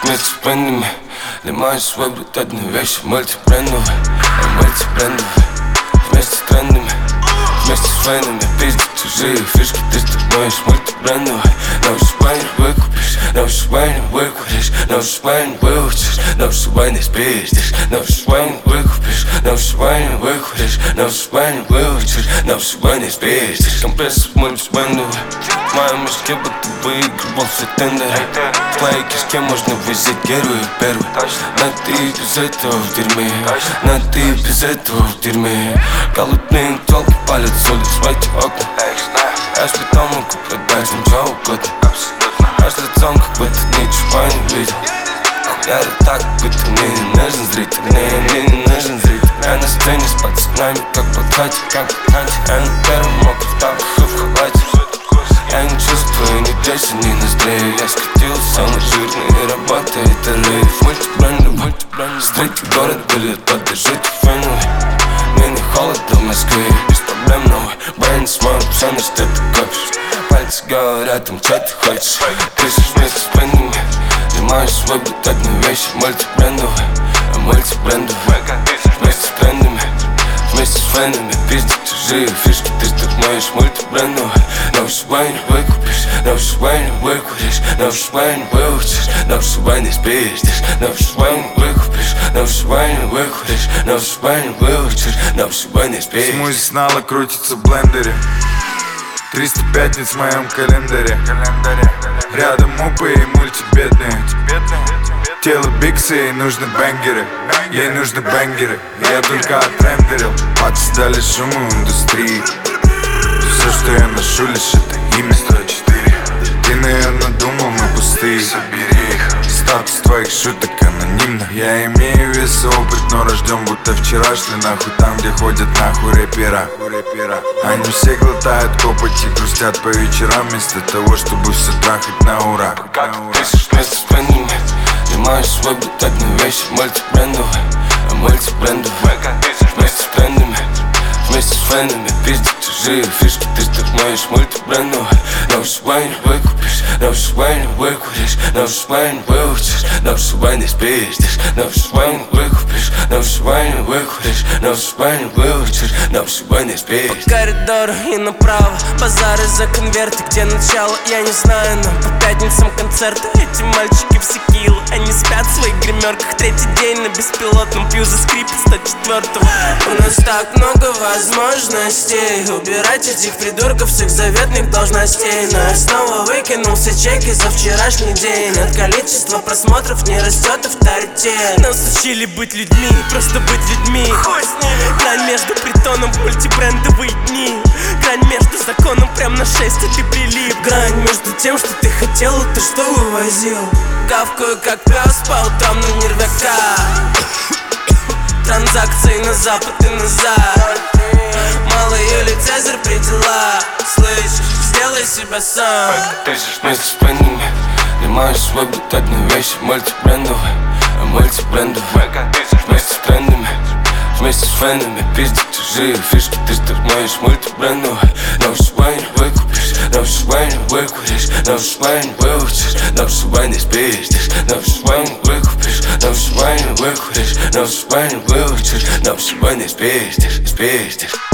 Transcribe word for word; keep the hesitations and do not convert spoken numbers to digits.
вместе с брендами. Лимаешь свой брутальные вещи, мультибрендовые, мультибрендовые. Вместе с трендами, вместе с фенами. Пиздят чужие фишки, ты стремаешь мультибрендовые. На вышибайне выкупишь, на вышибайне выкуришь, на вышибайне выучишь, на вышибайне спиздишь, на вышибайне выкупишь, на вышибайне выкуришь, на вышибайне выучишь, на вышибайне спиздишь. Компрессор мультибрендовый. В моем мешке будто выигрывал все тендеры. В твоей кишке можно взять первый и первый. Но ты без этого в дерьме, но ты без этого в дерьме. Голодные тёлки палят соль в свои окна. Я ж потом могу продать им что угодно. Аж лицом, как будто ничего не видел. Я так, будто мне не нужен зритель. Не, мне не нужен зритель. Я на сцене с пацанами, как подкате, как подкате. Я на первом мокрый в тапках и в халате. Я не чувствую ни десять, ни ноздрей. Я скатил самый жирный и работает рейв. Мультибрендовый, мультибрендовый. Стрейти город были, поддержите феновый. Мне не холодно в Москве, без проблем новый. Брейн смог, все на что ты копишь. Пальцы говорят им, что ты хочешь. Пишешь вместе с брендами. Лимаешь свой брутальные вещи, мультибрендовые, мультибрендовые. Вместе с трендами, вместе с фенами. Пиздят чужие фишки, ты стремаешь мультибрендовые. На вышибайне выкупишь, на вышибайне выкуришь, на вышибайне выучишь, на вышибайне спиздишь, на вышибайне выкупишь, на вышибайне выкуришь, на вышибайне выучишь, на вышибайне спиздишь. Смузи снова крутится в блендере. Триста пятниц в моем календаре. Рядом мупы и мультибедные. Тело биксы, ей нужны бенгеры. Ей нужны бенгеры. Я только отрендерил. Пацы дали шуму индустрии. Все, что я ношу, лишь это имя сто четыре. Ты, наверное, думал, мы пустые. Собери их. Статус твоих шуток анонимно. Я имею вес и опыт, но рожден будто вчера. Шли нахуй там, где ходят нахуй рэпера. Они все глотают копоть и грустят по вечерам, вместо того, чтобы все трахать на ура. Как ты пишешь вместе с брендами. Лимаешь свой брутальные вещи, мультибрендовые, мультибрендовые. Вместе с трендами, вместе с фенами. Пиздят чужие фишки, ты стремаешь мультибрендовые. На вышибайне выкупишь, на вышибайне выкуришь, на вышибайне выучишь, на вышибайне спиздишь, на вышибайне выкупишь, на вышибайне выкуришь, на вышибайне выучишь, на вышибайне спиздишь. По коридору и направо, базары за конверты. Где начало, я не знаю, но по пятницам концерты. Эти мальчики все килы, они спят в своих гримерках. Третий день на беспилотном, пью за скрип сто четвёртого. У нас так много возможностей убирать этих придурков с их заветных должностей. Но я снова выкинул все чеки за вчерашний день. От количества просмотров не растет авторитет. Нас учили быть людьми, просто быть людьми. Грань между притоном, мультибрендовые дни. Грань между законом, прям на шесте ты прилип. Грань между тем, что ты хотел, и ты что вывозил. Гавкаю как пес по утрам на нервяка. Транзакции на запад и назад. Мало Юлий Цезарь при дела. Слышишь, сделай себя сам. Ты пишешь вместе с брендами. Лимаешь свой брутальные вещи, мультибрендовые, мультибрендовые. Вместе с трендами, вместе с фенами. Пиздят чужие фишки, ты стремаешь мультибрендовые. На вышибайне выкупишь, на вышибайне выкуришь, на вышибайне выучишь, на вышибайне спиздишь, на вышибайне выкупишь, на вышибайне выкуришь, на вышибайне выучишь, на вышибайне спиздишь, спиздишь.